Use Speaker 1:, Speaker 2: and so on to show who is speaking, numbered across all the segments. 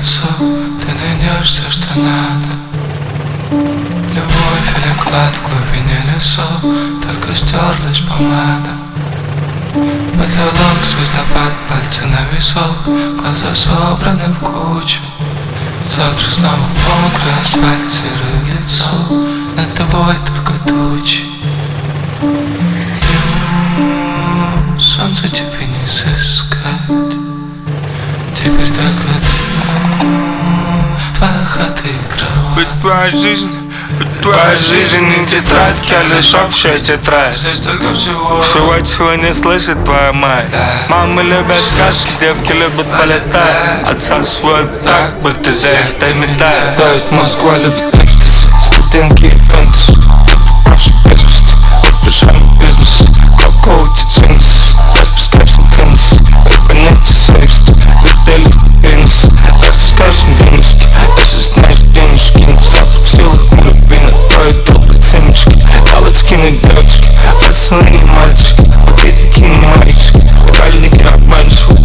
Speaker 1: лицо, ты найдешь все, что надо. Любовь или клад в глубине лесов, только стерлась помада. Потолок, звездопад, пальцы на висок, глаза собраны в кучу. Завтра снова мокрый асфальт, серое лицо, над тобой только тучи. Солнце тебе не сыскать, теперь только твоя хата и кровать.
Speaker 2: Ведь твоя жизнь не тетрадь, а лишь общая тетрадь.
Speaker 1: Здесь только всего,
Speaker 2: чего не слышит твоя мать. Мамы любят сказки, девки любят полетать. Отца свой так, будто дай медаль.
Speaker 1: да, ведь Москва любит экстази, студентки и фэнтези. Прошу бежать, пижам бизнес, какого-то джинс, распускаем Хеннесси, понятие секс, видели ступенцы, распускаем денежки, если знаешь денежки, не в силах муравьина, твои долбы семечки, галочкины девочки, пацаны не мальчики, пакетики не мальчики, бальники обманчивы,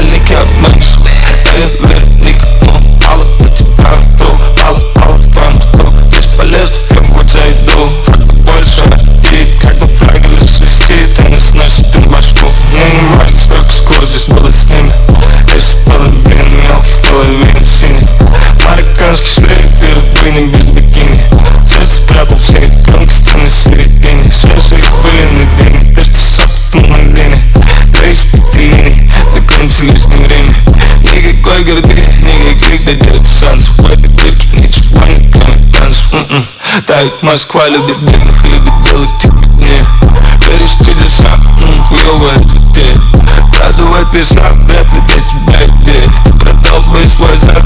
Speaker 1: верник, ну, мало у тебя вдруг, мало в твоем кругу, бесполезно, в чем зайду, как бы больше обид, когда флягель свистит, и не сносит им башку. Мне не важно, сколько скоро здесь было с ними, если половина мелких, половина синих, марокканский шлейф перед быней без бикини, сердце прятал все эти громкости на середине, свежие были на дыне, пешки сапы на лине, трейс пятилиний, закончились на время, никакой гордыни, никаких надежд шансов, в этой дырке ничего не кроме танцев. Да, ведь Москва любит бедных, любит делать их беднее, веришь в чудеса, хуёвая идея, продувай песня, вряд ли для тебя идея, ты продал бы свой зад,